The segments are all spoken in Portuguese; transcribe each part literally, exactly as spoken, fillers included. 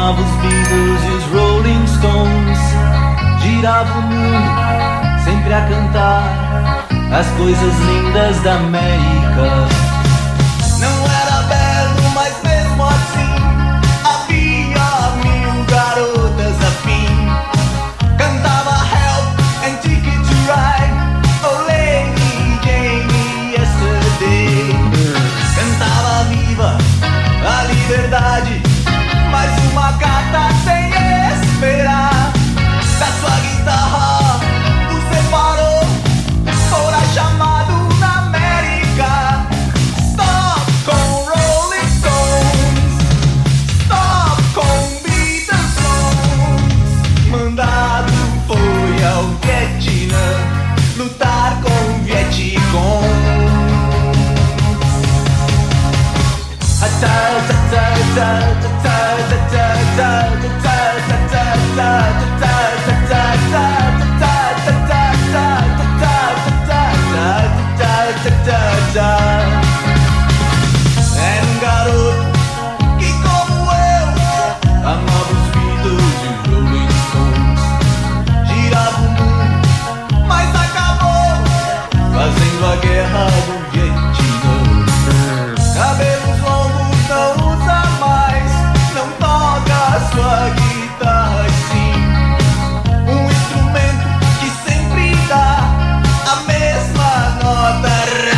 Amava os Beatles e os Rolling Stones. Girava o mundo, sempre a cantar as coisas lindas da América. Não era belo, mas mesmo assim havia mil garotas afim. Cantava Help and Ticket to Ride, Oh Lady Jane Yesterday. Cantava Viva a liberdade, mais uma carta sem esperar. Da sua guitarra o separou, fora chamado na América. Stop com Rolling Stones, stop com Beatles songs. Mandado foi ao Vietnã lutar com o Vietcong. Era um garoto que, como eu, amava os Beatles e os Rolling Stones. Girava o mundo, mas acabou fazendo a guerra do Vietnã. Cabelos longos não usa mais, não toca a sua guitarra e sim um instrumento que sempre dá a mesma nota.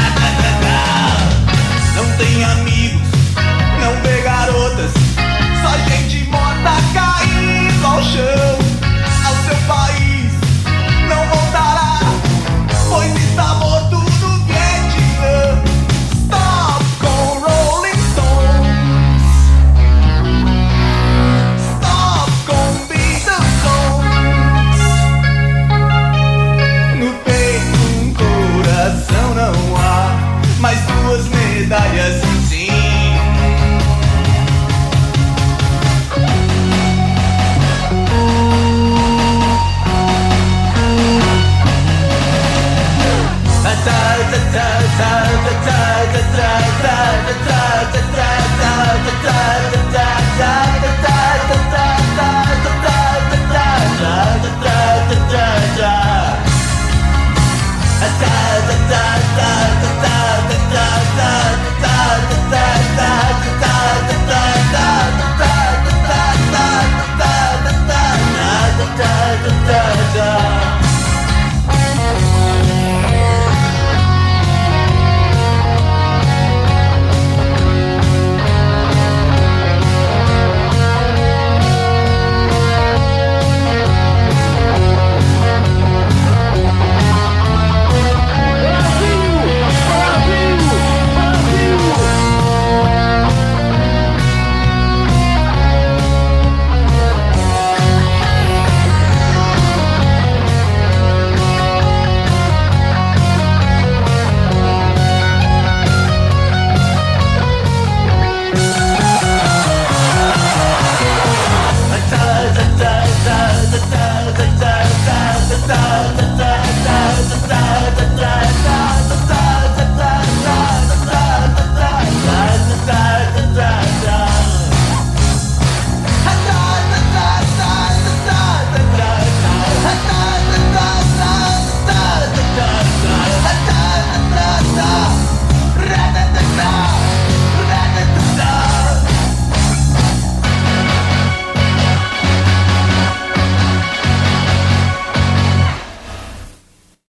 Não tem amigos, não vê garotas, só gente morta caindo ao chão. Ao seu país não voltará, pois está morto no Vietnã. Stop com Rolling Stones, stop com Beatles songs. No peito um coração não há, mas duas medalhas sim. Ta ta ta ta ta ta ta ta ta.